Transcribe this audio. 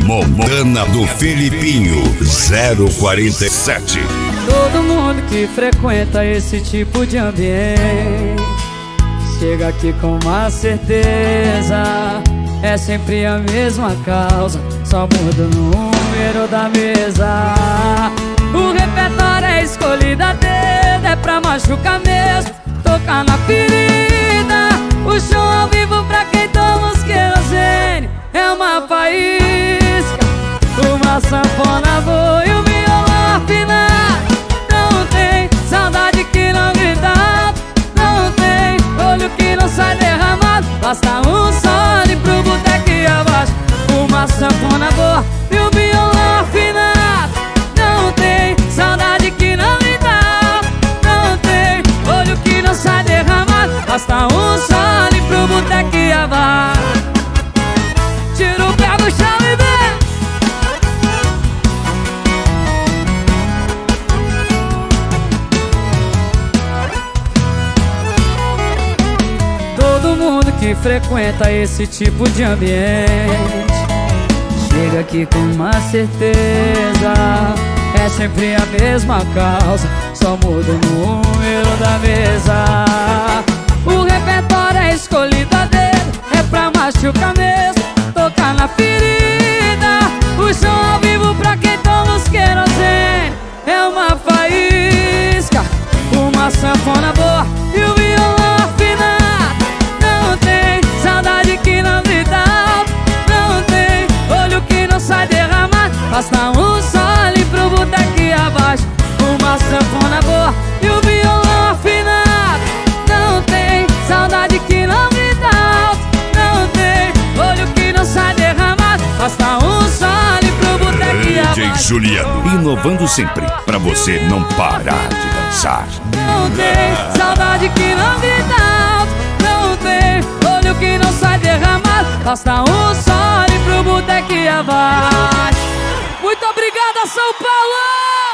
Momana do Felipinho 047. Todo mundo que frequenta esse tipo de ambiente chega aqui com uma certeza, é sempre a mesma causa, só muda o número da mesa. O repertório é escolhido a dedo, é pra machucar mesmo, tocar na ferida. O show ao vivo pra quem toma os querosene é uma faísca, uma sanfona boa e um violão afinado. Não tem saudade que não grita, não tem olho que não sai derramado. Basta um solo pro boteco e abaixo, uma sanfona boa e um violão afinado. Não tem saudade que não grita, não tem olho que não sai derramado. Basta um solo pro boteco e abaixo. Tira o pé do chão e vem. Todo mundo que frequenta esse tipo de ambiente chega aqui com uma certeza, é sempre a mesma causa, só muda o número da mesa. O repertório é escolhido a dedo, é pra machucar mesmo, tocar na ferida. O show ao vivo pra quem toma os querosene é uma faísca, uma sanfona boa e o violão afinado. Não tem saudade que não grita alto, não tem olho que não sai derramado. Basta um solo pro boteco e abaixo, uma sanfona boa e o violão afinado. Não tem saudade que não grita alto, não tem olho que não sai derramado. Basta um solo pro boteco e abaixo. DJ Juliano, inovando sempre, pra você não parar de dançar. Não tem saudade que não grita alto, não tem olho que não sai derramado. Basta um solo pro boteco e abaixo. Muito obrigada, São Paulo!